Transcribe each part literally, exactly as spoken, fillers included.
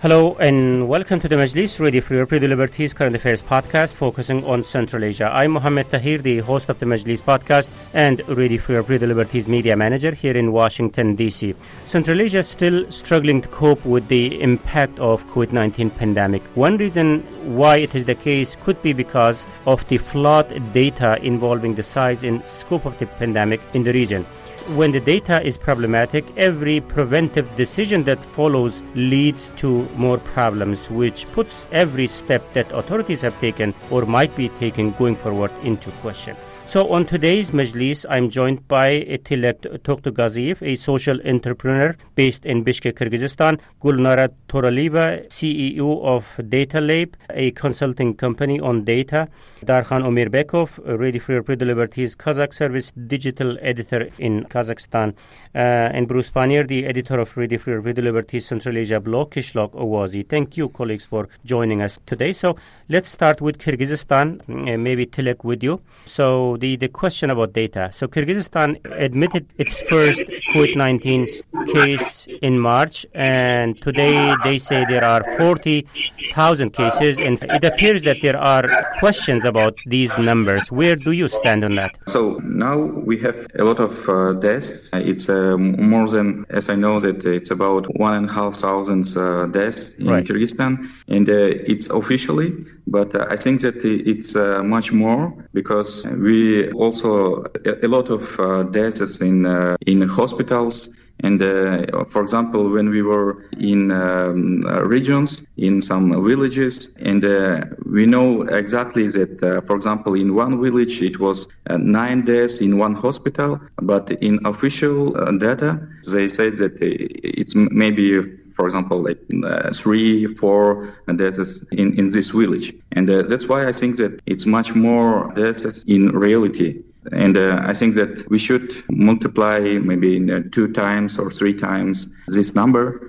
Hello and welcome to the Majlis, Ready for Your Pre Liberties Current Affairs podcast focusing on Central Asia. I'm Mohammed Tahir, the host of the Majlis podcast and Ready for Your Pre Liberties media manager here in Washington, D C. Central Asia is still struggling to cope with the impact of COVID nineteen pandemic. One reason why it is the case could be because of the flawed data involving the size and scope of the pandemic in the region. When the data is problematic, every preventive decision that follows leads to more problems, which puts every step that authorities have taken or might be taking going forward into question. So on today's Majlis, I'm joined by Tilak Toktogaziev, a social entrepreneur based in Bishkek, Kyrgyzstan, Gulnara Toralieva, C E O of Data Lab, a consulting company on data, Darkhan Omirbekov, Ready for Your Pre Liberties Kazakh Service digital editor in Kazakhstan, uh, and Bruce Panier, the editor of Ready for Your Pre Liberties Central Asia blog, Kishlok Owazi. Thank you, colleagues, for joining us today. So let's start with Kyrgyzstan, uh, maybe Tilak with you. So The, the question about data. So Kyrgyzstan admitted its first COVID nineteen case in March, and today they say there are forty thousand cases, and it appears that there are questions about these numbers. Where do you stand on that? So now we have a lot of uh, deaths. It's uh, more than, as I know, that it's about one and a half thousand uh, deaths in right. Kyrgyzstan, and uh, it's officially, but uh, I think that it's uh, much more because we also a lot of uh, deaths in uh, in hospitals. And uh, for example, when we were in um, uh, regions, in some villages, and uh, we know exactly that, uh, for example, in one village it was uh, nine deaths in one hospital, but in official uh, data, they said that it's maybe, for example, like uh, three, four deaths in, in this village. And uh, that's why I think that it's much more deaths in reality. And uh, I think that we should multiply maybe in, uh, two times or three times this number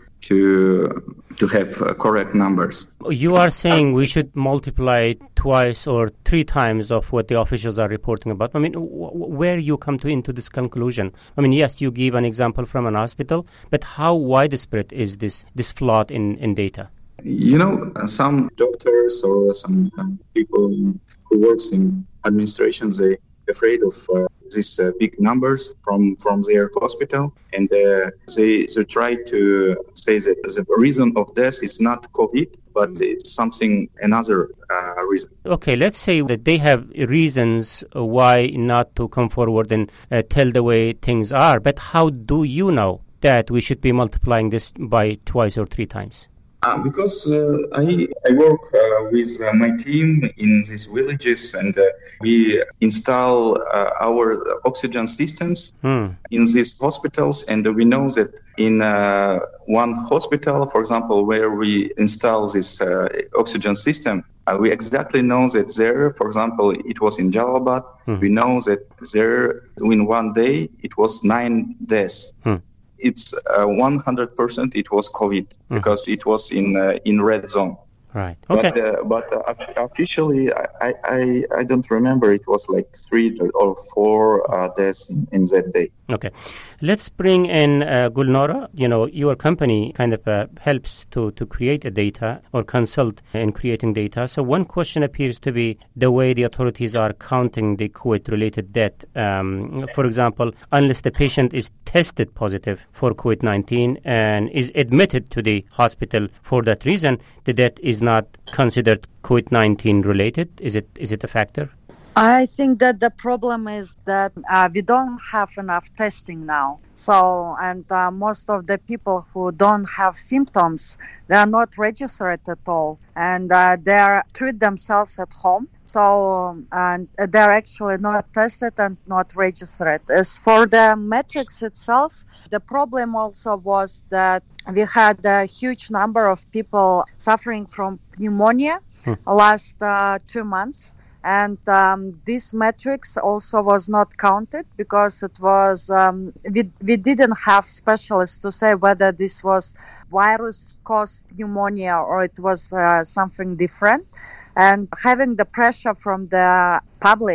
to to have uh, correct numbers. You are saying we should multiply twice or three times of what the officials are reporting about. I mean, w- where you come to into this conclusion? I mean, yes, you give an example from an hospital, but how widespread is this this flood in, in data? You know, some doctors or some people who works in administrations, they afraid of uh, these uh, big numbers from, from their hospital, and uh, they, they try to say that the reason of death is not COVID, but it's something, another uh, reason. Okay, let's say that they have reasons why not to come forward and uh, tell the way things are, but how do you know that we should be multiplying this by twice or three times? Uh, because uh, I, I work uh, with uh, my team in these villages, and uh, we install uh, our oxygen systems hmm. in these hospitals, and we know that in uh, one hospital, for example, where we install this uh, oxygen system, uh, we exactly know that there, for example, it was in Jalalabad, hmm. we know that there in one day it was nine deaths. Hmm. It's uh, one hundred percent it was COVID mm. because it was in uh, in red zone. Right. Okay. But, uh, but uh, officially, I, I I don't remember. It was like three or four uh, deaths in, in that day. Okay. Let's bring in uh, Gulnara. You know, your company kind of uh, helps to, to create a data or consult in creating data. So one question appears to be the way the authorities are counting the COVID-related death. Um, for example, unless the patient is tested positive for COVID nineteen and is admitted to the hospital for that reason, the death is not considered COVID nineteen related. Is it is it a factor? I think that the problem is that uh, we don't have enough testing now. So, and uh, most of the people who don't have symptoms, they are not registered at all, and uh, they are treat themselves at home. So, and they're actually not tested and not registered. As for the metrics itself, the problem also was that we had a huge number of people suffering from pneumonia hmm. last uh, two months. And um, this metrics also was not counted because it was um, we we didn't have specialists to say whether this was virus-caused pneumonia or it was uh, something different. And having the pressure from the public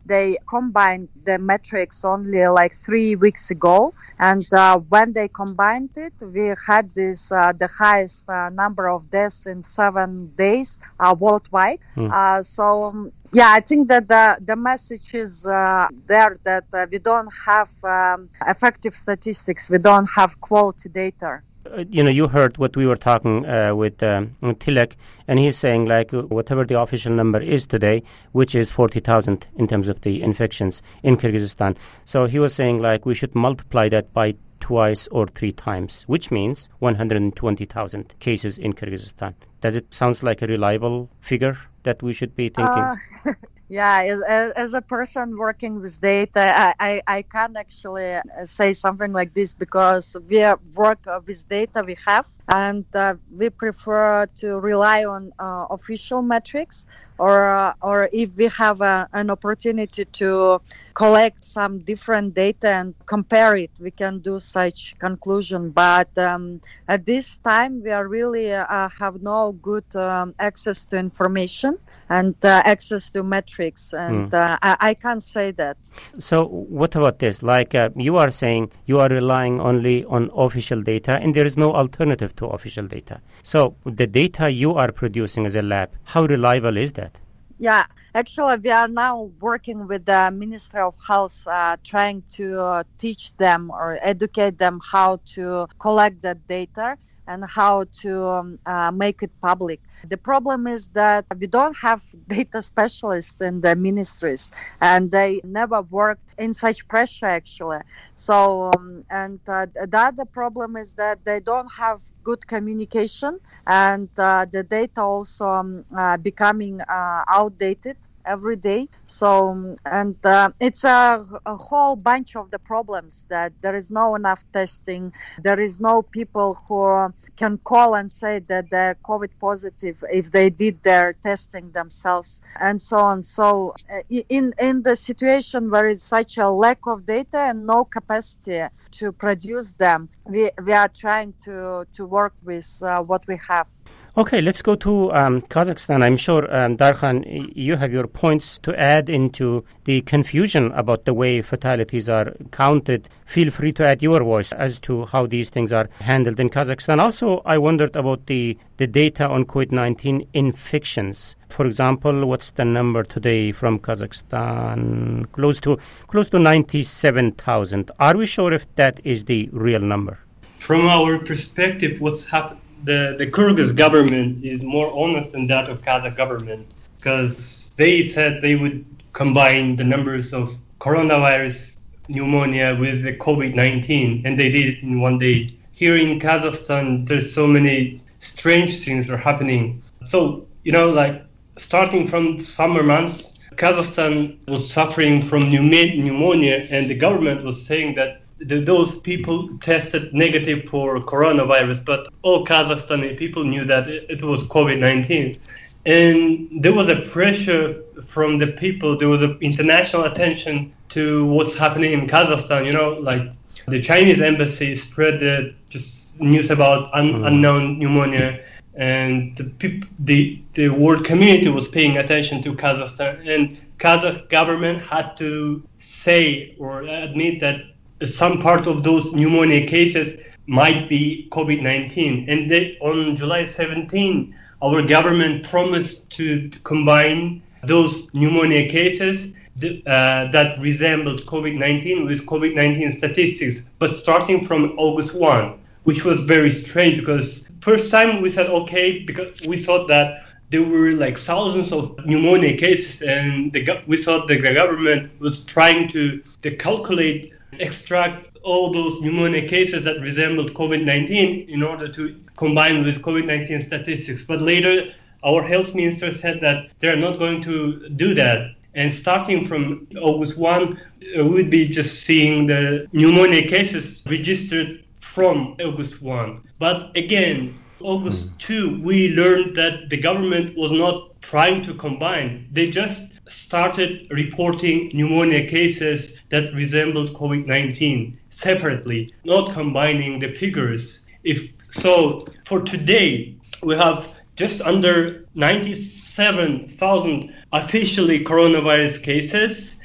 they combined the metrics only like three weeks ago. And uh, when they combined it, we had this uh, the highest uh, number of deaths in seven days uh, worldwide. Mm. Uh, so, um, yeah, I think that the, the message is uh, there that uh, we don't have um, effective statistics. We don't have quality data. Uh, you know, you heard what we were talking uh, with um, Tilak, and he's saying, like, whatever the official number is today, which is forty thousand in terms of the infections in Kyrgyzstan. So he was saying, like, we should multiply that by twice or three times, which means one hundred twenty thousand cases in Kyrgyzstan. Does it sound like a reliable figure that we should be thinking? Uh, yeah, as, as a person working with data, I, I, I can't actually say something like this because we work with data we have, and uh, we prefer to rely on uh, official metrics, or uh, or if we have a, an opportunity to collect some different data and compare it, we can do such conclusion. But um, at this time, we are really uh, have no good um, access to information and uh, access to metrics, and mm. uh, I, I can't say that. So what about this? Like uh, you are saying, you are relying only on official data, and there is no alternative to official data. So the data you are producing as a lab, how reliable is that? Yeah, actually, we are now working with the Ministry of Health, uh, trying to uh, teach them or educate them how to collect that data and how to um, uh, make it public. The problem is that we don't have data specialists in the ministries, and they never worked in such pressure, actually. So, um, and uh, the other problem is that they don't have good communication, and uh, the data also um, uh, becoming uh, outdated every day. So, and uh, it's a, a whole bunch of the problems that there is no enough testing. There is no people who can call and say that they're COVID positive if they did their testing themselves, and so on. So uh, in, in the situation where it's such a lack of data and no capacity to produce them, we, we are trying to, to work with uh, what we have. Okay, let's go to um, Kazakhstan. I'm sure, um, Darkhan, you have your points to add into the confusion about the way fatalities are counted. Feel free to add your voice as to how these things are handled in Kazakhstan. Also, I wondered about the, the data on COVID nineteen infections. For example, what's the number today from Kazakhstan? Close to close to ninety-seven thousand. Are we sure if that is the real number? From our perspective, what's happened? The, the Kyrgyz government is more honest than that of Kazakh government, because they said they would combine the numbers of coronavirus pneumonia with the COVID nineteen, and they did it in one day. Here in Kazakhstan, there's so many strange things are happening. So, you know, like starting from summer months, Kazakhstan was suffering from pneumonia, and the government was saying that The, those people tested negative for coronavirus, but all Kazakhstani people knew that it, it was COVID nineteen. And there was a pressure from the people, there was an international attention to what's happening in Kazakhstan. You know, like the Chinese embassy spread the just news about un, mm. unknown pneumonia, and the, peop- the, the world community was paying attention to Kazakhstan, and Kazakh government had to say or admit that some part of those pneumonia cases might be COVID nineteen. And they, on July seventeenth, our government promised to, to combine those pneumonia cases th- uh, that resembled COVID nineteen with COVID nineteen statistics, but starting from August first, which was very strange, because first time we said okay, because we thought that there were like thousands of pneumonia cases, and the go- we thought that the government was trying to, to calculate extract all those pneumonia cases that resembled COVID nineteen in order to combine with COVID nineteen statistics. But later, our health minister said that they're not going to do that. And starting from August first, uh, we'd be just seeing the pneumonia cases registered from August first. But again, August second, we learned that the government was not trying to combine. They just started reporting pneumonia cases that resembled COVID nineteen separately, not combining the figures. If so, for today, we have just under ninety-seven thousand officially coronavirus cases,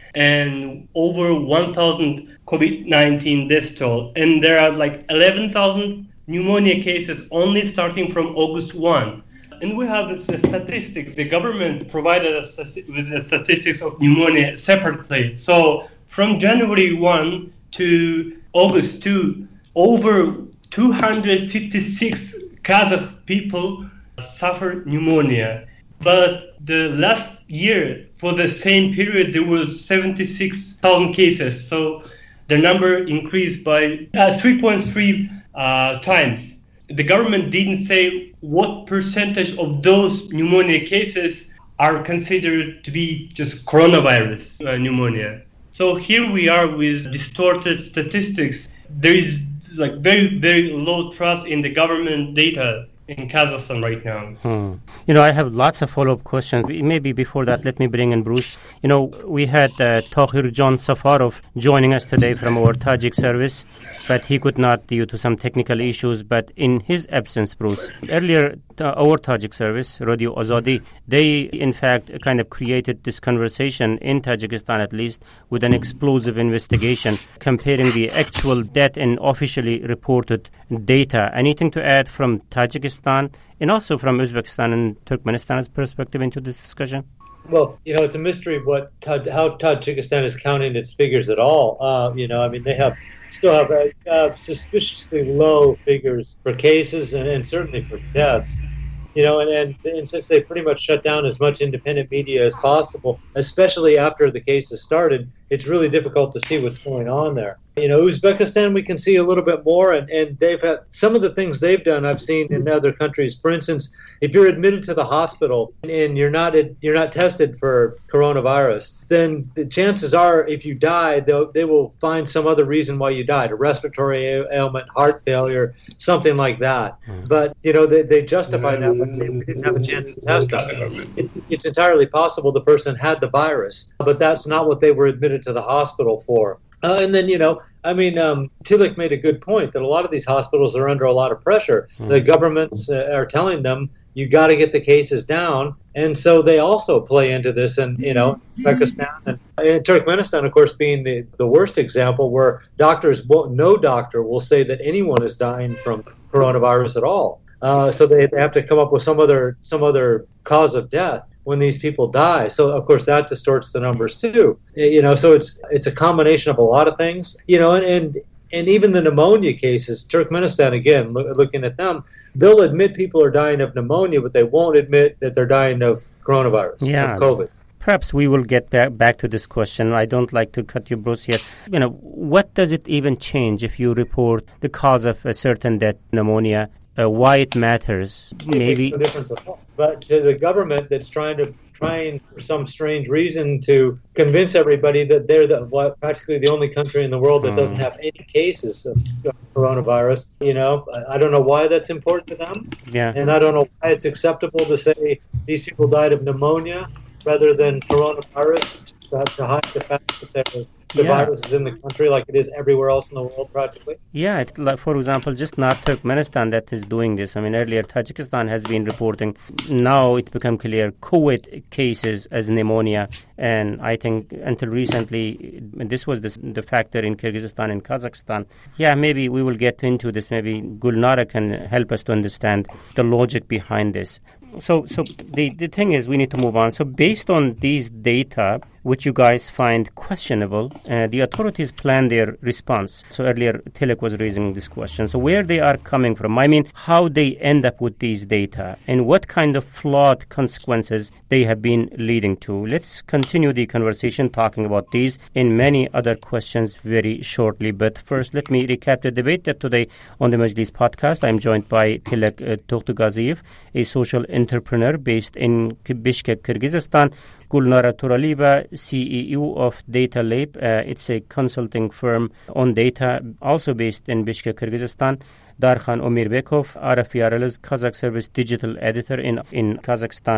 and over one thousand COVID nineteen deaths toll. And there are like eleven thousand pneumonia cases only starting from August first. And we have the statistics. The government provided us with the statistics of pneumonia separately. So from January first to August second, over two hundred fifty-six Kazakh people suffered pneumonia. But the last year, for the same period, there were seventy-six thousand cases. So the number increased by uh, three point three uh, times. The government didn't say what percentage of those pneumonia cases are considered to be just coronavirus uh, pneumonia. So here we are with distorted statistics. There is like very, very low trust in the government data in Kazakhstan right now. Hmm. You know, I have lots of follow-up questions. Maybe before that, let me bring in Bruce. You know, we had uh, Tahir John Safarov joining us today from our Tajik service, but he could not due to some technical issues. But in his absence, Bruce, earlier uh, our Tajik service, Radio Azadi, they in fact kind of created this conversation in Tajikistan at least with an explosive investigation comparing the actual death and officially reported data. Anything to add from Tajikistan and also from Uzbekistan and Turkmenistan's perspective into this discussion? Well, you know, it's a mystery what how Tajikistan is counting its figures at all. Uh, you know, I mean, they have still have uh, uh, suspiciously low figures for cases and, and certainly for deaths. You know, and, and, and since they pretty much shut down as much independent media as possible, especially after the cases started, it's really difficult to see what's going on there. You know, Uzbekistan, we can see a little bit more, and, and they've had some of the things they've done I've seen in other countries. For instance, if you're admitted to the hospital and you're not you're not tested for coronavirus, then the chances are if you die, they'll, they will find some other reason why you died, a respiratory ailment, heart failure, something like that. Mm-hmm. But, you know, they, they justify that by saying we didn't have a chance to test them. It, it's entirely possible the person had the virus, but that's not what they were admitted to the hospital for. Uh, and then, you know, I mean, um, Tilak made a good point that a lot of these hospitals are under a lot of pressure. Mm. The governments uh, are telling them, you got to get the cases down. And so they also play into this. And, you know, Pakistan and, and Turkmenistan, of course, being the, the worst example where doctors, won't, no doctor will say that anyone is dying from coronavirus at all. Uh, so they, they have to come up with some other some other cause of death when these people die. So, of course, that distorts the numbers, too. You know, so it's it's a combination of a lot of things. You know, and and, and even the pneumonia cases, Turkmenistan, again, lo- looking at them, they'll admit people are dying of pneumonia, but they won't admit that they're dying of coronavirus, yeah. of COVID. Perhaps we will get back, back to this question. I don't like to cut you, Bruce, here. You know, what does it even change if you report the cause of a certain death, pneumonia, uh, why it matters? It Maybe. makes no difference at all. But to the government that's trying to, trying for some strange reason to convince everybody that they're the, well, practically the only country in the world that mm. doesn't have any cases of coronavirus, you know, I, I don't know why that's important to them. Yeah. And I don't know why it's acceptable to say these people died of pneumonia rather than coronavirus, to, to hide the fact that they're The yeah. virus is in the country like it is everywhere else in the world practically. Yeah, it, like for example, just not Turkmenistan that is doing this. I mean, earlier Tajikistan has been reporting. Now it's become clear COVID cases as pneumonia. And I think until recently, this was the, the factor in Kyrgyzstan and Kazakhstan. Yeah, maybe we will get into this. Maybe Gulnara can help us to understand the logic behind this. So so the, the thing is we need to move on. So based on these data, which you guys find questionable, uh, the authorities plan their response. So earlier, Tilak was raising this question. So where they are coming from, I mean, how they end up with these data and what kind of flawed consequences they have been leading to. Let's continue the conversation talking about these and many other questions very shortly. But first, let me recap the debate that today on the Majlis podcast, I'm joined by Tilak uh, Toktugaziev, a social entrepreneur based in Bishkek, Kyrgyzstan, Gulnara Turalieva, C E O of Data Lab. Uh, it's a consulting firm on data, also based in Bishkek, Kyrgyzstan. Darkhan Omirbekov, Araf Yaral's Kazakh Service digital editor in, in Kazakhstan.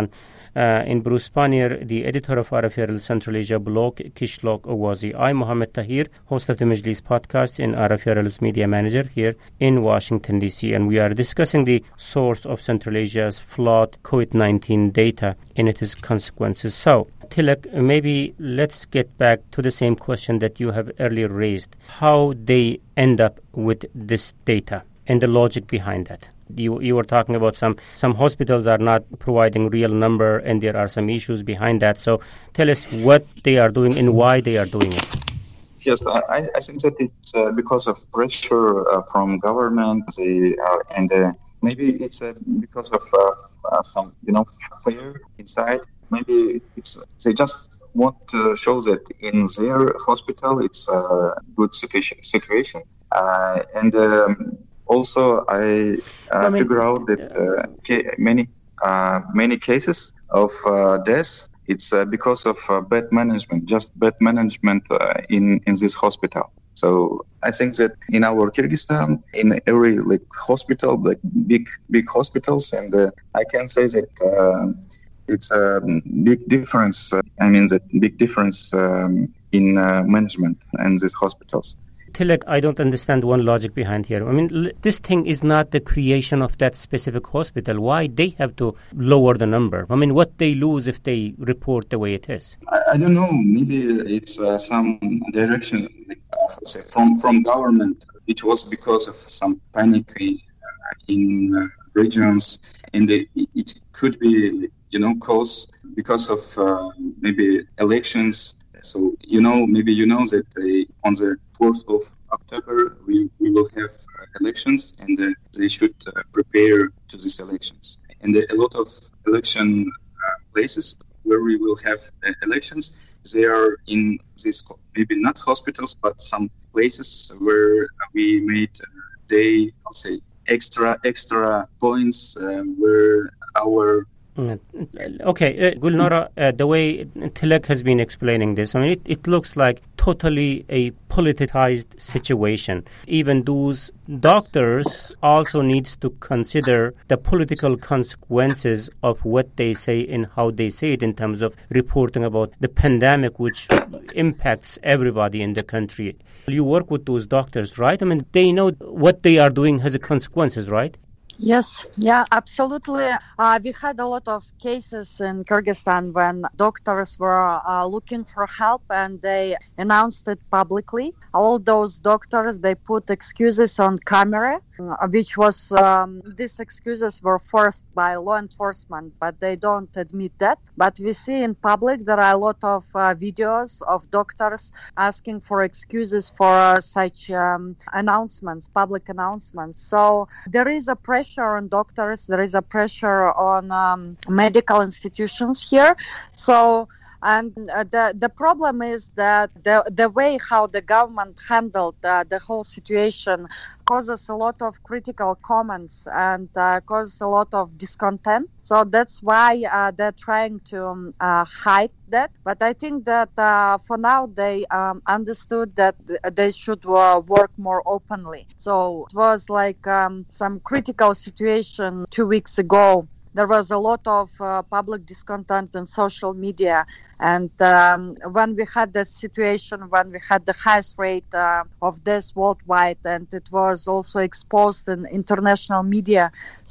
Uh, in Bruce Spanier, the editor of Arab Herald Central Asia blog, Kishlok Awazi. I'm Mohammed Tahir, host of the Majlis podcast and Arab Herald's media manager here in Washington, D C, and we are discussing the source of Central Asia's flawed COVID nineteen data and its consequences. So, Tilak, maybe let's get back to the same question that you have earlier raised, how they end up with this data and the logic behind that. You you were talking about some, some hospitals are not providing real number and there are some issues behind that. So tell us what they are doing and why they are doing it. Yes, I, I think that it's uh, because of pressure uh, from government the, uh, and uh, maybe it's uh, because of uh, uh, some, you know, fear inside. Maybe it's they just want to show that in their hospital it's a good situation. situation. Uh, and um, also I, uh, I mean, figure out that uh, many uh, many cases of uh, death, it's uh, because of uh, bad management, just bad management uh, in, in this hospital. So I think that in our Kyrgyzstan, in every like hospital, like big big hospitals, and uh, I can say that uh, it's a big difference. Uh, I mean, that big difference um, in uh, management in these hospitals. Tilak, I don't understand one logic behind here. I mean, l- this thing is not the creation of that specific hospital. Why they have to lower the number? I mean, what they lose if they report the way it is? I, I don't know. Maybe it's uh, some direction like, uh, say from from government. It was because of some panic in, uh, in uh, regions, and it, it could be, you know, caused because of uh, maybe elections. So, you know, maybe you know that uh, on the fourth of October, we, we will have uh, elections, and uh, they should uh, prepare to these elections. And uh, a lot of election uh, places where we will have uh, elections, they are in these, maybe not hospitals, but some places where we made, uh, they, I'll say, extra, extra points uh, where our Okay, uh, Gulnara, uh, the way Tilak has been explaining this, I mean, it, it looks like totally a politicized situation. Even those doctors also needs to consider the political consequences of what they say and how they say it in terms of reporting about the pandemic, which impacts everybody in the country. You work with those doctors, right? I mean, they know what they are doing has consequences, right? Yes, yeah, absolutely. Uh, we had a lot of cases in Kyrgyzstan when doctors were uh, looking for help and they announced it publicly. All those doctors, they put excuses on camera, uh, which was, um, these excuses were forced by law enforcement, but they don't admit that. But we see in public there are a lot of uh, videos of doctors asking for excuses for uh, such um, announcements, public announcements. So there is a pressure on doctors, there is a pressure on um, medical institutions here. So, and uh, the the problem is that the the way how the government handled uh, the whole situation causes a lot of critical comments and uh, causes a lot of discontent. So that's why uh, they're trying to um, uh, hide that. But I think that uh, for now they um, understood that they should uh, work more openly. So it was like um, some critical situation two weeks ago. There was a lot of uh, public discontent on social media. And um, when we had that situation, when we had the highest rate uh, of deaths worldwide, and it was also exposed in international media,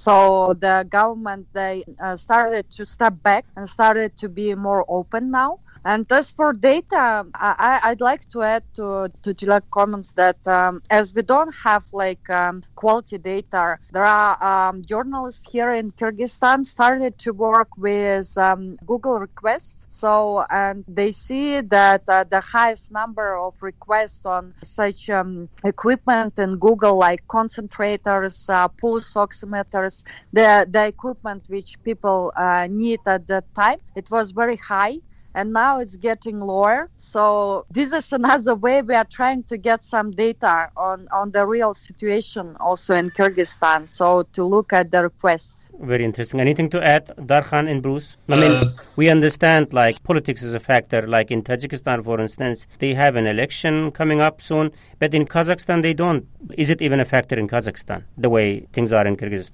so the government, they uh, started to step back and started to be more open now. And as for data, I, I'd like to add to to Tilak's comments that um, as we don't have like um, quality data, there are um, journalists here in Kyrgyzstan started to work with um, Google requests. So and they see that uh, the highest number of requests on such um, equipment in Google, like concentrators, uh, pulse oximeters, the the equipment which people uh, need at that time, it was very high. And now it's getting lower. So this is another way we are trying to get some data on, on the real situation also in Kyrgyzstan. So to look at the requests. Very interesting. Anything to add, Darkhan and Bruce? I mean, uh, we understand like politics is a factor. Like in Tajikistan, for instance, they have an election coming up soon. But in Kazakhstan, they don't. Is it even a factor in Kazakhstan, the way things are in Kyrgyzstan?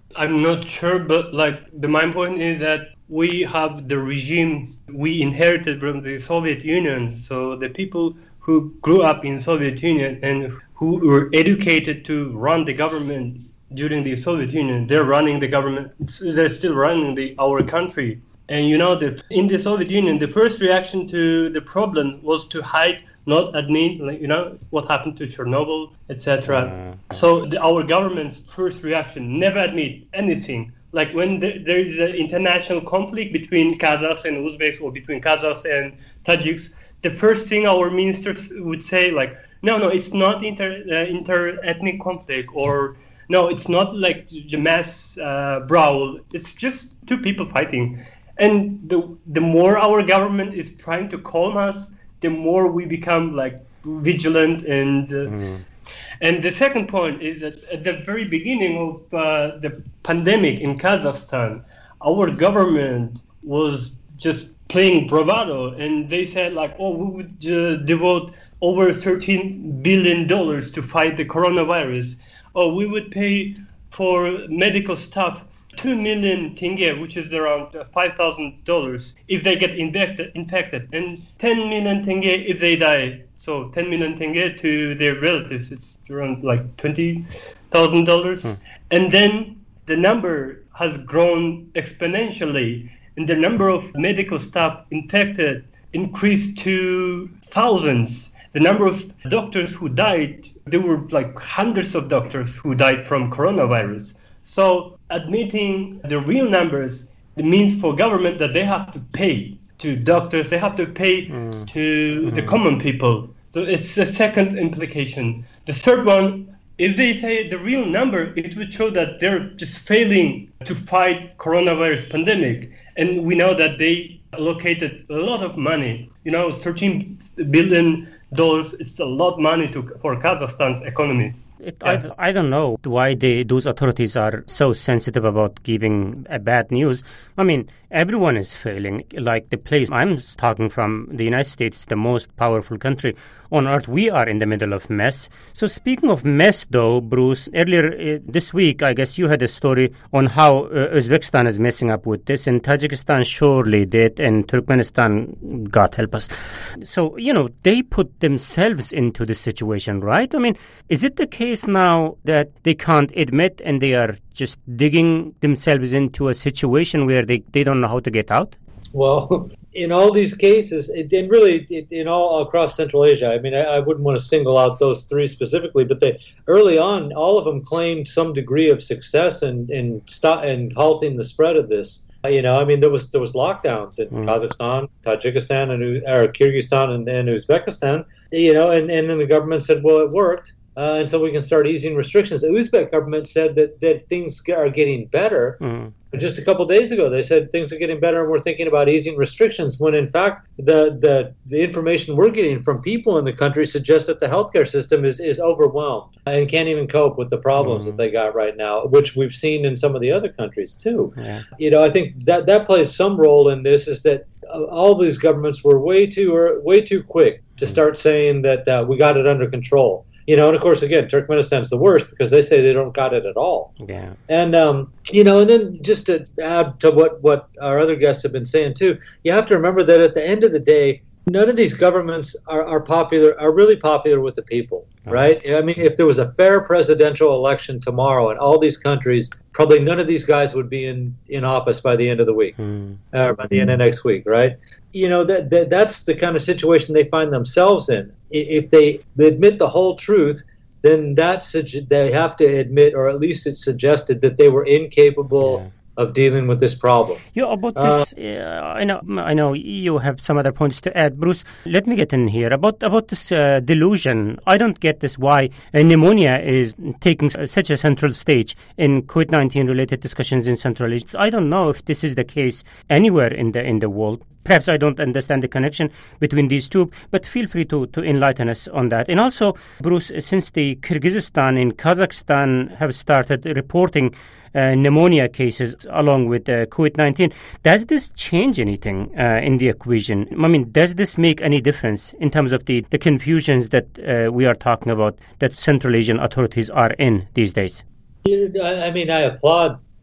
I'm not sure, but like the main point is that we have the regime we inherited from the Soviet Union. So the people who grew up in Soviet Union and who were educated to run the government during the Soviet Union, they're running the government. They're still running the our country. And you know that in the Soviet Union, the first reaction to the problem was to hide, not admit, like, you know, what happened to Chernobyl, et cetera. Uh, so the, our government's first reaction, never admit anything. Like when the, there is an international conflict between Kazakhs and Uzbeks or between Kazakhs and Tajiks, the first thing our ministers would say, like, no, no, it's not inter uh, inter-ethnic conflict, or no, it's not like the mass uh, brawl. It's just two people fighting. And the the more our government is trying to calm us, the more we become like vigilant. And uh, mm. and the second point is that at the very beginning of uh, the pandemic in Kazakhstan, our government was just playing bravado, and they said like, oh, we would uh, devote over thirteen billion dollars to fight the coronavirus. Oh, we would pay for medical staff two million tenge, which is around five thousand dollars, if they get infected, infected, and ten million tenge if they die. So ten million tenge to their relatives, it's around like twenty thousand dollars. Hmm. And then the number has grown exponentially, and the number of medical staff infected increased to thousands. The number of doctors who died, there were like hundreds of doctors who died from coronavirus. So admitting the real numbers, it means for government that they have to pay to doctors, they have to pay mm. to mm. the common people. So it's the second implication. The third one, if they say the real number, it would show that they're just failing to fight coronavirus pandemic. And we know that they allocated a lot of money. You know, thirteen billion dollars, it's a lot of money to, for Kazakhstan's economy. It, yeah. I, I don't know why they, those authorities are so sensitive about giving a bad news. I mean, everyone is failing. Like the place I'm talking from, the United States, the most powerful country on earth, we are in the middle of mess. So speaking of mess, though, Bruce, earlier uh, this week, I guess you had a story on how uh, Uzbekistan is messing up with this, and Tajikistan surely did, and Turkmenistan, God help us. So, you know, they put themselves into this situation, right? I mean, is it the case now that they can't admit and they are just digging themselves into a situation where they, they don't know how to get out? Well, in all these cases, it, and really it, in all across Central Asia, I mean, I, I wouldn't want to single out those three specifically, but they early on, all of them claimed some degree of success in in, stop, in halting the spread of this. You know, I mean, there was there was lockdowns in mm. Kazakhstan, Tajikistan, and or Kyrgyzstan and, and Uzbekistan. You know, and, and then the government said, well, it worked. Uh, and so we can start easing restrictions. The Uzbek government said that, that things are getting better. Mm. Just a couple of days ago, they said things are getting better and we're thinking about easing restrictions, when in fact the, the, the information we're getting from people in the country suggests that the healthcare system is, is overwhelmed and can't even cope with the problems mm. that they got right now, which we've seen in some of the other countries too. Yeah. You know, I think that, that plays some role in this, is that all these governments were way too, or way too quick to start saying that uh, we got it under control. You know, and of course, again, Turkmenistan's the worst because they say they don't got it at all. Yeah. And, um, you know, and then just to add to what, what our other guests have been saying, too, you have to remember that at the end of the day, none of these governments are, are popular, are really popular with the people, right? I mean, if there was a fair presidential election tomorrow in all these countries, probably none of these guys would be in, in office by the end of the week, mm. or by the end of next week, right? You know, that, that that's the kind of situation they find themselves in. If they admit the whole truth, then that's they have to admit, or at least it's suggested, that they were incapable yeah. of dealing with this problem. Yeah, about this, uh, uh, I know, I know you have some other points to add, Bruce. Let me get in here about about this uh, delusion. I don't get this. Why uh, pneumonia is taking such a central stage in COVID nineteen related discussions in Central Asia. I don't know if this is the case anywhere in the in the world. Perhaps I don't understand the connection between these two, but feel free to, to enlighten us on that. And also, Bruce, since the Kyrgyzstan and Kazakhstan have started reporting uh, pneumonia cases along with uh, COVID nineteen, does this change anything uh, in the equation? I mean, does this make any difference in terms of the, the confusions that uh, we are talking about that Central Asian authorities are in these days? I mean, I applaud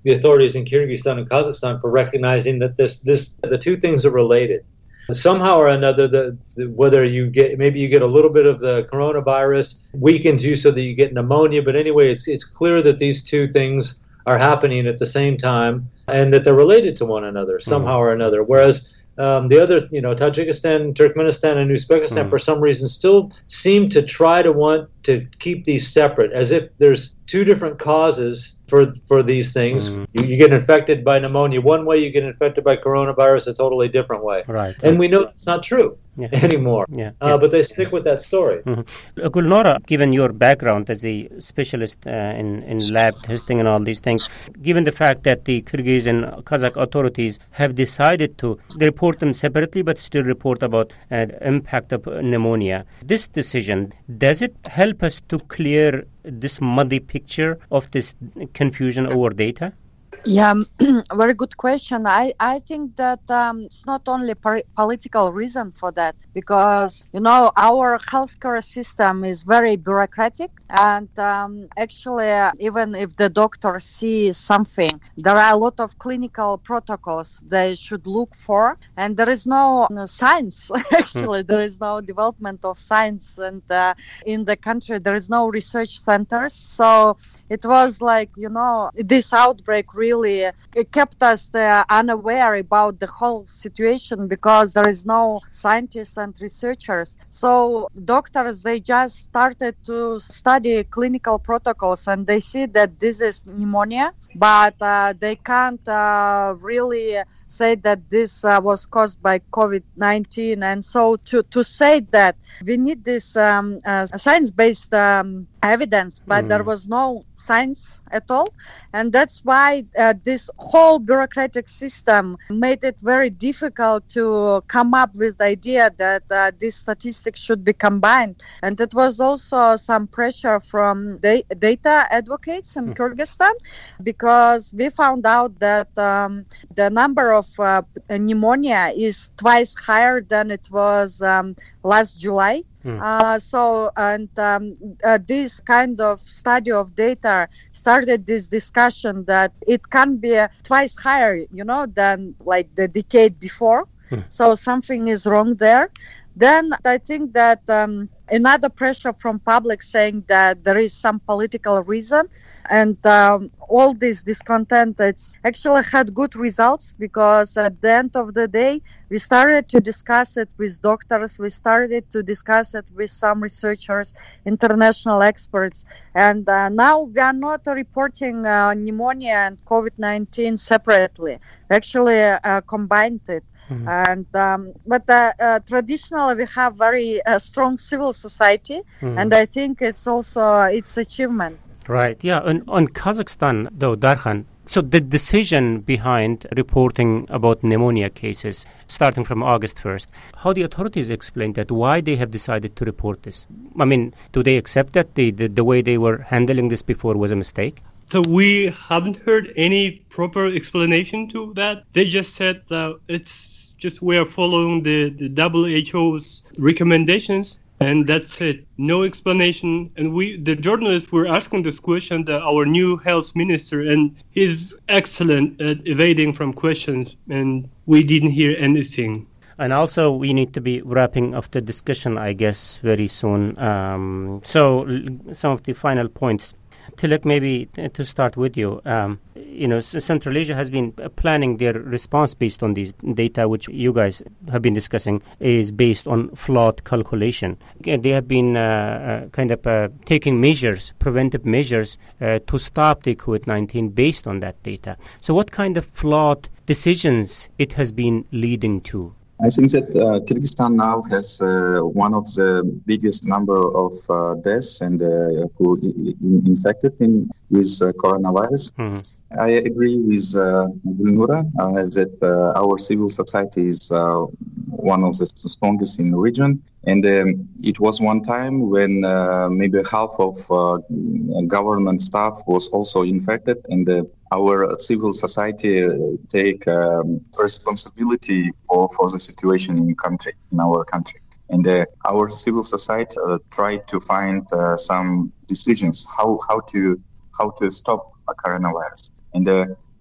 the authorities in Kyrgyzstan and Kazakhstan for recognizing that this, this, the two things are related. Somehow or another, the, the whether you get maybe you get a little bit of the coronavirus weakens you so that you get pneumonia. But anyway, it's it's clear that these two things are happening at the same time and that they're related to one another somehow mm-hmm. or another. Whereas um, the other, you know, Tajikistan, Turkmenistan, and Uzbekistan, mm-hmm. for some reason, still seem to try to want to keep these separate, as if there's two different causes for for these things. Mm-hmm. You, you get infected by pneumonia one way, you get infected by coronavirus a totally different way. Right. And we know that's not true yeah. anymore. Yeah. Uh, yeah. But they stick with that story. Mm-hmm. Gulnora, given your background as a specialist uh, in, in lab testing and all these things, given the fact that the Kyrgyz and Kazakh authorities have decided to they report them separately but still report about uh, the impact of pneumonia, this decision, does it help us to clear this muddy picture of this confusion over data? Yeah, very good question. I, I think that um, it's not only a political reason for that, because, you know, our healthcare system is very bureaucratic. And um, actually, uh, even if the doctor sees something, there are a lot of clinical protocols they should look for. And there is no uh, science, actually. Mm. There is no development of science. And uh, in the country, there is no research centers. So it was like, you know, this outbreak really It kept us uh, unaware about the whole situation because there is no scientists and researchers. So doctors, they just started to study clinical protocols and they see that this is pneumonia, but uh, they can't uh, really say that this uh, was caused by covid nineteen. And so to, to say that we need this um, uh, science-based um, evidence, but mm. there was no science at all. And that's why uh, this whole bureaucratic system made it very difficult to come up with the idea that uh, these statistics should be combined. And it was also some pressure from da- data advocates in mm. Kyrgyzstan, because we found out that um, the number of uh, pneumonia is twice higher than it was um, last July. Mm. Uh, so, and um, uh, this kind of study of data started this discussion that it can be uh, twice higher, you know, than like the decade before. Mm. So something is wrong there. Then I think that um, another pressure from public saying that there is some political reason, and um, all this discontent, it's actually had good results, because at the end of the day, we started to discuss it with doctors, we started to discuss it with some researchers, international experts, and uh, now we are not reporting uh, pneumonia and covid nineteen separately. We actually uh, combined it. Mm-hmm. And um, but uh, uh, traditionally we have very uh, strong civil society, mm-hmm. and I think it's also its achievement. Right. Yeah. On, on Kazakhstan, though, Darkhan, so the decision behind reporting about pneumonia cases starting from August first, how the authorities explain that, why they have decided to report this? I mean, do they accept that the, the, the way they were handling this before was a mistake? So we haven't heard any proper explanation to that. They just said that it's just we are following the, the W H O's recommendations, and that's it. No explanation. And we, the journalists, were asking this question to our new health minister, and he's excellent at evading from questions, and we didn't hear anything. And also, we need to be wrapping up the discussion, I guess, very soon. Um, so, l- some of the final points. Tilak, maybe t- to start with you, um, you know, S- Central Asia has been planning their response based on these data, which you guys have been discussing, is based on flawed calculation. They have been uh, uh, kind of uh, taking measures, preventive measures, uh, to stop the covid nineteen based on that data. So what kind of flawed decisions it has been leading to? I think that uh, Kyrgyzstan now has uh, one of the biggest number of uh, deaths and uh, who in, infected in, with uh, coronavirus. Mm-hmm. I agree with uh, Gulnora uh, that uh, our civil society is uh, one of the strongest in the region. And um, it was one time when uh, maybe half of uh, government staff was also infected, and uh, our civil society uh, take um, responsibility for, for the situation in country, in our country. And uh, our civil society uh, tried to find uh, some decisions how how to how to stop a coronavirus. And uh,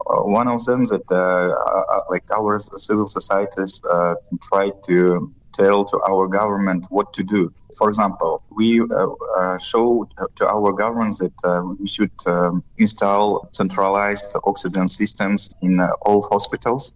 one of them that uh, uh, like our civil societies uh, try to tell to our government what to do. For example, we uh, uh, show to our government that uh, we should um, install centralized oxygen systems in uh, all hospitals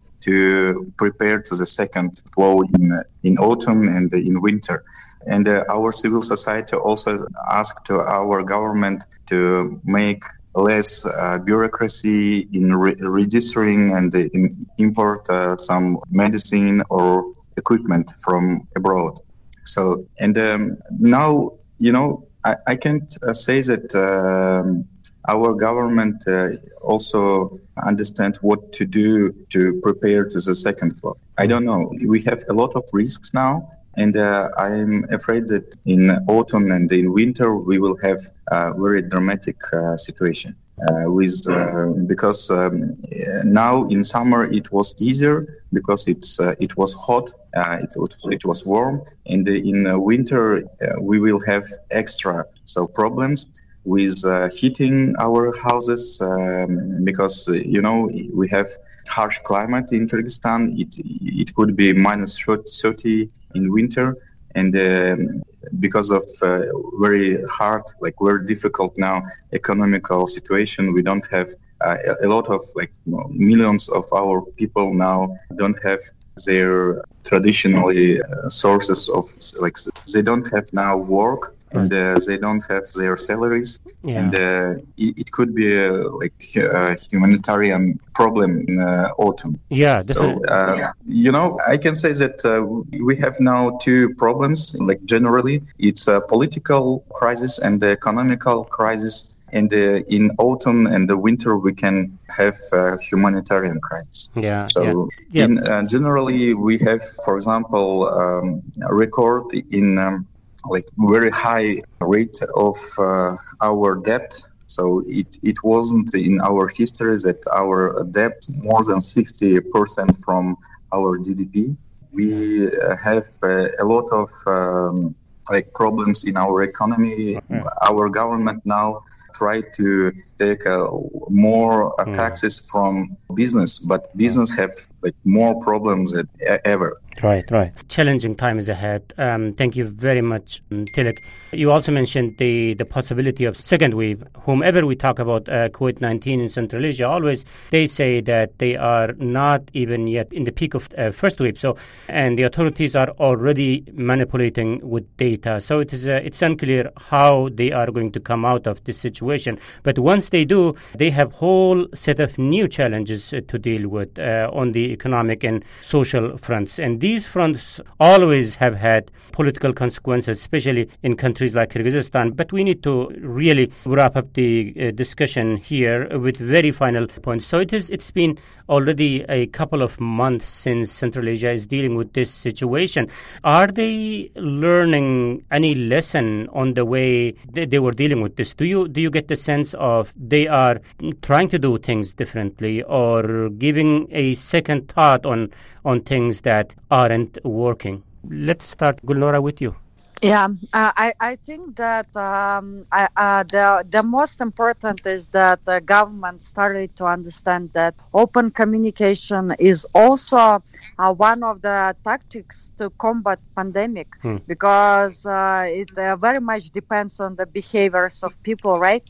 to prepare to the second flow in in autumn and in winter. And uh, our civil society also asked to our government to make less uh, bureaucracy in re- registering and uh, in import uh, some medicine or equipment from abroad. So, and um, now, you know, I, I can't uh, say that um, our government uh, also understand what to do to prepare to the second flow. I don't know. We have a lot of risks now. And uh, I'm afraid that in autumn and in winter, we will have a very dramatic uh, situation. Uh, with uh, because um, now in summer it was easier because it's uh, it was hot, uh, it was it was warm, and in uh, winter uh, we will have extra so problems with uh, heating our houses um, because uh, you know we have harsh climate in Kyrgyzstan. It it could be minus thirty in winter, and um, because of uh, very hard, like very difficult now economical situation, we don't have uh, a lot of like millions of our people now don't have their traditionally uh, sources of like they don't have now work. And uh, they don't have their salaries, yeah. and uh, it, it could be a, like a humanitarian problem in uh, autumn. Yeah, definitely. So uh, yeah. you know, I can say that uh, we have now two problems. Like generally, it's a political crisis and the economical crisis. And uh, in autumn and the winter, we can have a humanitarian crisis. Yeah. So yeah. in, yeah. Uh, generally, we have, for example, um, a record in. Um, like very high rate of uh, our debt. So it, it wasn't in our history that our debt more than sixty percent from our G D P. We uh, have uh, a lot of um, like problems in our economy. Mm-hmm. Our government now try to take uh, more uh, taxes mm. from business, but business have like more problems than ever. Right, right. Challenging times ahead. Um, thank you very much, um, Tilak. You also mentioned the, the possibility of second wave. Whomever we talk about uh, COVID nineteen in Central Asia, always they say that they are not even yet in the peak of uh, first wave. So, and the authorities are already manipulating with data. So it is uh, it's unclear how they are going to come out of this situation. But once they do, they have whole set of new challenges uh, to deal with uh, on the economic and social fronts. And these fronts always have had political consequences, especially in countries like Kyrgyzstan. But we need to really wrap up the uh, discussion here with very final points. So it is, it's been already a couple of months since Central Asia is dealing with this situation. Are they learning any lesson on the way they, they were dealing with this? Do you do you get the sense of they are trying to do things differently or giving a second thought on on things that aren't working? Let's start, Gulnora, with you. Yeah, uh, I, I think that um, I, uh, the the most important is that the government started to understand that open communication is also uh, one of the tactics to combat pandemic, hmm. because uh, it uh, very much depends on the behaviors of people, right?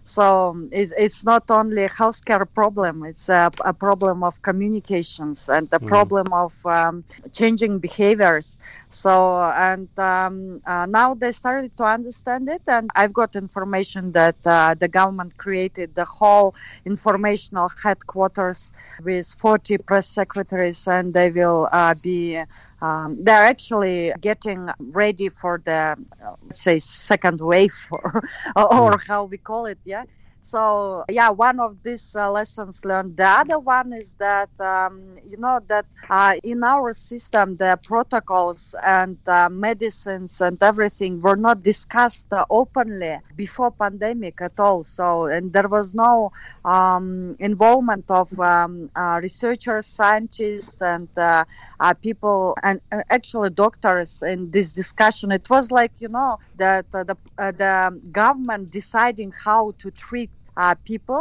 So it's, it's not only a healthcare problem, it's a, a problem of communications and a mm. problem of um, changing behaviors. So, and um, uh, now they started to understand it, and I've got information that uh, the government created the whole informational headquarters with forty press secretaries, and they will uh, be Um, they're actually getting ready for the, uh, let's say, second wave, or, or how we call it, yeah. So, yeah, one of these uh, lessons learned. The other one is that, um, you know, that uh, in our system, the protocols and uh, medicines and everything were not discussed uh, openly before pandemic at all. So, and there was no um, involvement of um, uh, researchers, scientists, and uh, uh, people, and uh, actually doctors in this discussion. It was like, you know, that uh, the uh, the government deciding how to treat Uh, people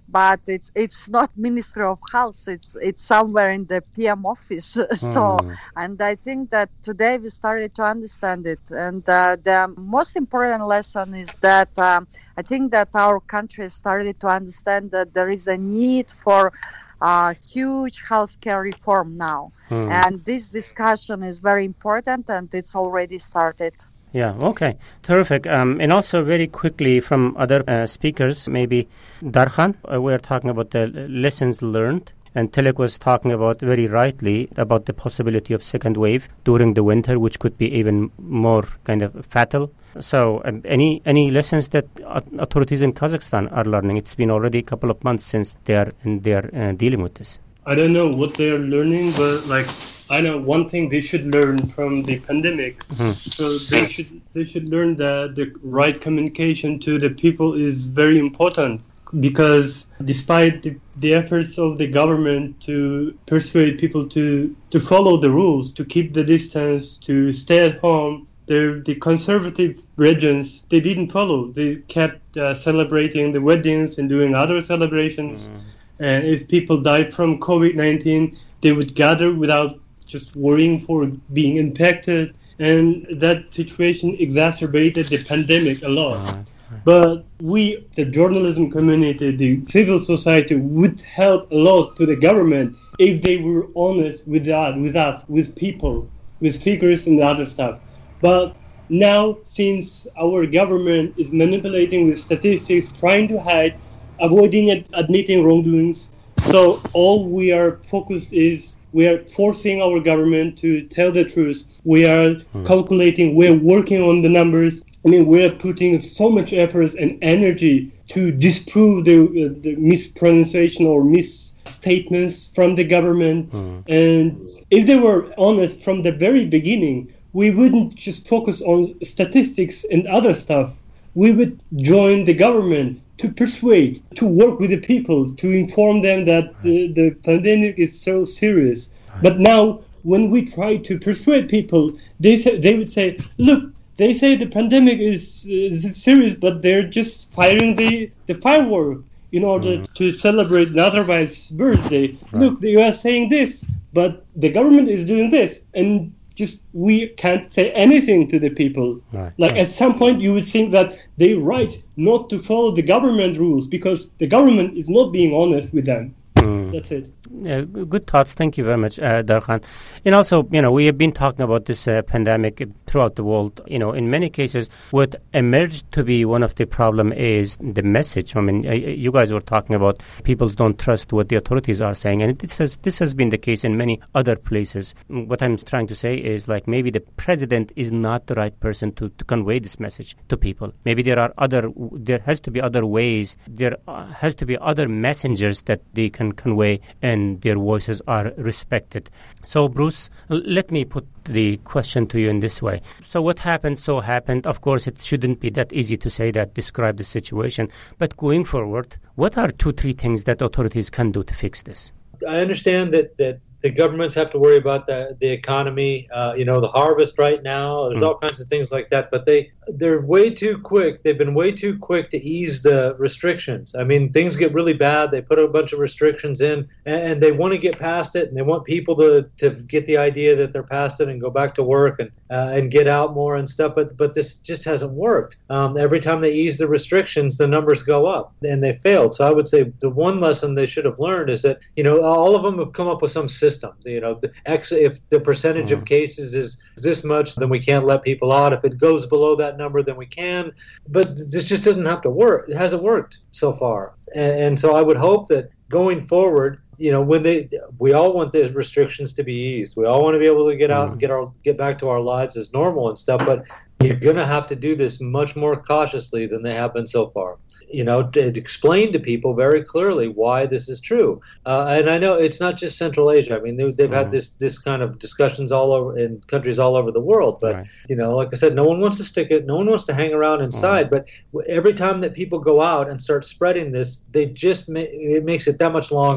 but it's it's not Ministry of Health. It's it's somewhere in the P M office. So, Mm. and I think that today we started to understand it. And uh, the most important lesson is that um, I think that our country started to understand that there is a need for a huge healthcare reform now. Mm. And this discussion is very important, and it's already started. Yeah, okay. Terrific. Um, and also very quickly from other uh, speakers, maybe Darkhan, uh, we're talking about the lessons learned. And Tilak was talking about, very rightly, about the possibility of second wave during the winter, which could be even more kind of fatal. So um, any any lessons that uh, authorities in Kazakhstan are learning? It's been already a couple of months since they are, in, they are uh, dealing with this. I don't know what they are learning, but like I know one thing they should learn from the pandemic. Mm-hmm. So they should they should learn that the right communication to the people is very important, because despite the, the efforts of the government to persuade people to, to follow the rules, to keep the distance, to stay at home, the the conservative regions, they didn't follow. They kept uh, celebrating the weddings and doing other celebrations. Mm. And if people died from covid nineteen, they would gather without just worrying for being infected. And that situation exacerbated the pandemic a lot. Uh-huh. But we, the journalism community, the civil society, would help a lot to the government if they were honest with us, with us, with people, with figures and other stuff. But now, since our government is manipulating with statistics, trying to hide, avoiding ad- admitting wrongdoings, so all we are focused is we are forcing our government to tell the truth. We are mm. calculating, we're working on the numbers. I mean, we're putting so much effort and energy to disprove the, uh, the mispronunciation or misstatements from the government. Mm. And if they were honest from the very beginning, we wouldn't just focus on statistics and other stuff. We would join the government to persuade, to work with the people, to inform them that the, the pandemic is so serious. But now, when we try to persuade people, they say, they would say, look, they say the pandemic is, is serious, but they're just firing the, the firework in order mm. to celebrate Nazarbayev's birthday. Right. Look, they are saying this, but the government is doing this. And just we can't say anything to the people. Right. Like right. At some point you would think that they're right not to follow the government rules because the government is not being honest with them. Mm. That's it. Yeah, good thoughts. Thank you very much, uh, Darkhan. And also, you know, we have been talking about this uh, pandemic throughout the world. You know, in many cases, what emerged to be one of the problem is the message. I mean, uh, you guys were talking about people don't trust what the authorities are saying, and this has this has been the case in many other places. What I'm trying to say is, like, maybe the president is not the right person to, to convey this message to people. Maybe there are other, there has to be other ways. There uh, has to be other messengers that they can convey, and their voices are respected. So, Bruce, let me put the question to you in this way. So what happened, so happened. Of course, it shouldn't be that easy to say that, describe the situation. But going forward, what are two, three things that authorities can do to fix this? I understand that, that the governments have to worry about the, the economy, uh, you know, the harvest right now. There's mm. all kinds of things like that. But they, they're way too quick. They've been way too quick to ease the restrictions. I mean, things get really bad. They put a bunch of restrictions in, and, and they want to get past it. And they want people to, to get the idea that they're past it and go back to work and uh, and get out more and stuff. But but this just hasn't worked. Um, every time they ease the restrictions, the numbers go up, and they failed. So I would say the one lesson they should have learned is that, you know, all of them have come up with some system. You know, the X, if the percentage mm. of cases is this much, then we can't let people out. If it goes below that number, then we can. But this just doesn't have to work. It hasn't worked so far. And, and so I would hope that going forward, you know, when they, we all want the restrictions to be eased. We all want to be able to get out mm. and get our get back to our lives as normal and stuff. But you're going to have to do this much more cautiously than they have been so far. You know, to explain to people very clearly why this is true. Uh, and I know it's not just Central Asia. I mean, they've mm. had this this kind of discussions all over in countries all over the world. But, right. you know, like I said, no one wants to stick it. No one wants to hang around inside. Mm. But every time that people go out and start spreading this, they just ma- it makes it that much longer.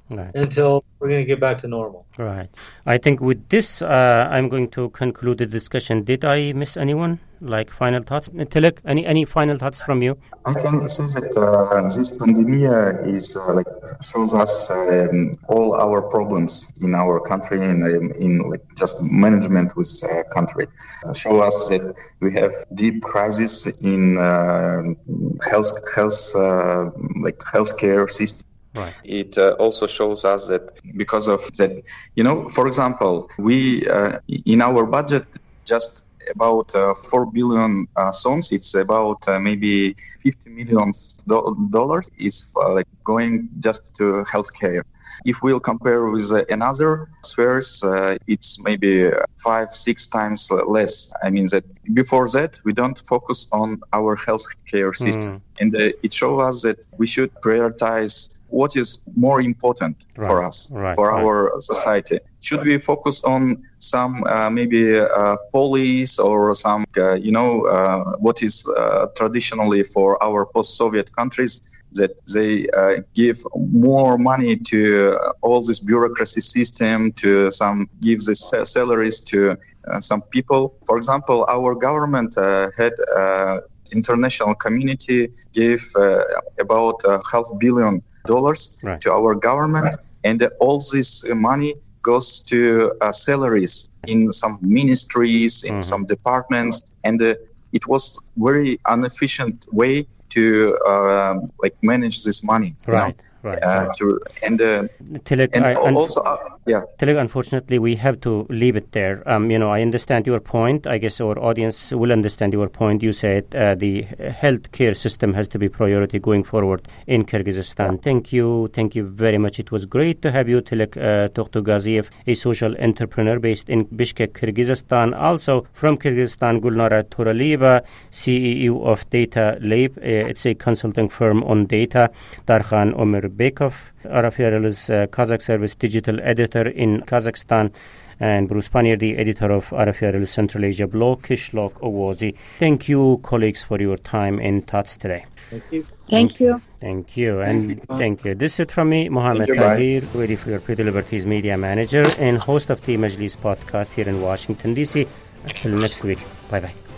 right. until we're going to get back to normal. Right. I think with this, uh, I'm going to conclude the discussion. Did I miss anyone? Like final thoughts? Tilak, any any final thoughts from you? I can say that uh, this pandemic is uh, like shows us um, all our problems in our country and um, in like just management with uh, country. Uh, show us that we have deep crisis in uh, health health uh, like healthcare system. Right. It uh, also shows us that because of that, you know, for example, we uh, in our budget just about uh, four billion uh, songs. It's about uh, maybe fifty million do- dollars is uh, like going just to healthcare. If we'll compare with uh, another spheres, uh, it's maybe five, six times less. I mean that before that, we don't focus on our healthcare system. Mm. And uh, it shows us that we should prioritize what is more important right. for us, right. for right. our society. Should we focus on some uh, maybe uh, police or some, uh, you know, uh, what is uh, traditionally for our post-Soviet countries, that they uh, give more money to uh, all this bureaucracy system, to some give the salaries to uh, some people. For example, our government uh, had uh, international community gave uh, about uh, half billion dollars right. to our government, and uh, all this uh, money goes to uh, salaries in some ministries, in mm-hmm. some departments, and uh, it was very inefficient way to uh, like manage this money. Right, know? right. Uh, to and uh, Tilak, and I, also uh, yeah. Tilak, unfortunately, we have to leave it there. Um, you know, I understand your point. I guess our audience will understand your point. You said uh, the healthcare system has to be priority going forward in Kyrgyzstan. Yeah. Thank you, thank you very much. It was great to have you, Tilak uh, Tokhtugaziev, a social entrepreneur based in Bishkek, Kyrgyzstan. Also from Kyrgyzstan, Gulnara Turalieva, C E O of Data Lab. Uh, it's a consulting firm on data. Darkhan Omirbekov, Arafiarel's uh, Kazakh Service digital editor in Kazakhstan, and Bruce Panier, the editor of Arafiarel's Central Asia blog, Kishlok Owozi. Thank you, colleagues, for your time and thoughts today. Thank you. Thank you. Thank you. And thank you. This is it from me, Mohammed Tahir, Radio Free Europe Liberties media manager and host of the Majlis podcast here in Washington, D C. Until next week. Bye-bye.